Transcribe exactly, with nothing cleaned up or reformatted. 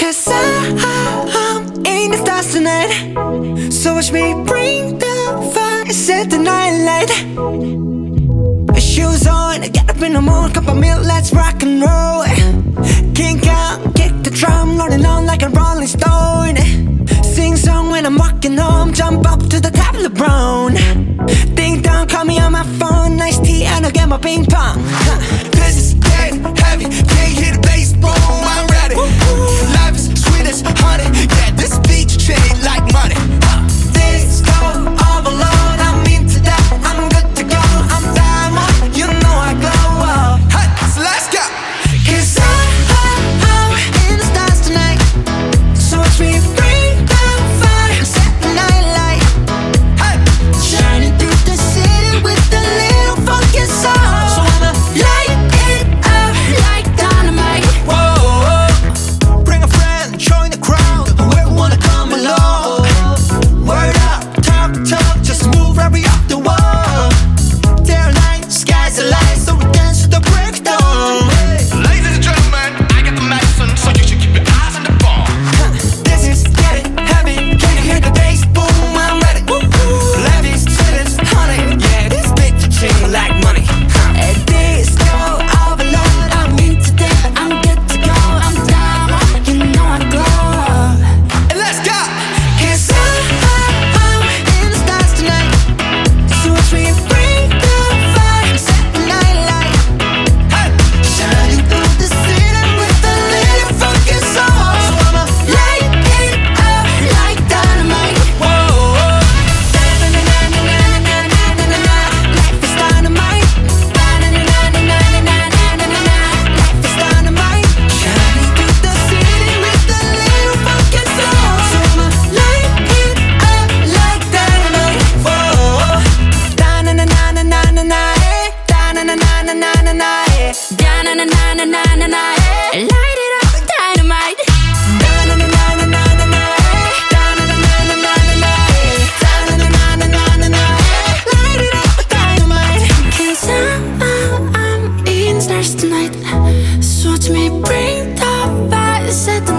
Cause I'm in the stars tonight. So watch me bring the fire, set the night light. Shoes on, get up in the morning, cup of milk, let's rock and roll. Kink out, kick the drum, rolling on like a rolling stone. Sing song when I'm walking home, jump up to the top of the brown. Ding dong, call me on my phone, nice tea and I'll get my ping pong. huh. This is getting heavy, can't hear the bass, boom, I'm ready. Life is sweet as honey, yeah, this beat chain like money. huh. This go overload, I'm into that, I'm good to go, I'm diamond, you know I glow up. Hey, so let's go. Cause I'm, I'm in the stars tonight. So watch me bring the fire, set the night light. Hey, shining through the city with a little funky soul. So I'ma light it up like dynamite. Whoa, bring a friend, join the crowd, whoever wanna come along. Word up, talk, talk, just move right up the wall. There night, sky's the light, so we dance to the breakdown. Ladies and gentlemen, I got the medicine, so you should keep your eyes on the ball. This is getting heavy, can you hear the bass? Boom, I'm ready. Levi's, cities, honey, yeah, this bitch ching like money. At this go overload, I'm into that, I'm good to go, I'm down, you know I glow. And let's go. Cause I'm, I'm in the stars tonight. So watch me bring the fire, set the night light. Hey, shining through the city with a little funky soul. So I'ma light it up like dynamite. Whoa, da-na-na-na-na-na-na-na-na-na. Life is dynamite. Da-na-na-na-na-na-na-na-na-na. Life is dynamite. Shining through the city with a little funky soul. So I'ma light it up like dynamite. Whoa, da-na-na-na-na-na-na-na. Da-na-na-na-na-na-na. Da-na-na-na-na-na-na. Light it up, dynamite. Da-na-na-na-na-na-na. Da-na-na-na-na-na-na. Da-na-na-na-na-na-na. Light it up, dynamite. Cause I'm, I'm in the stars tonight. So watch me bring the fire, set the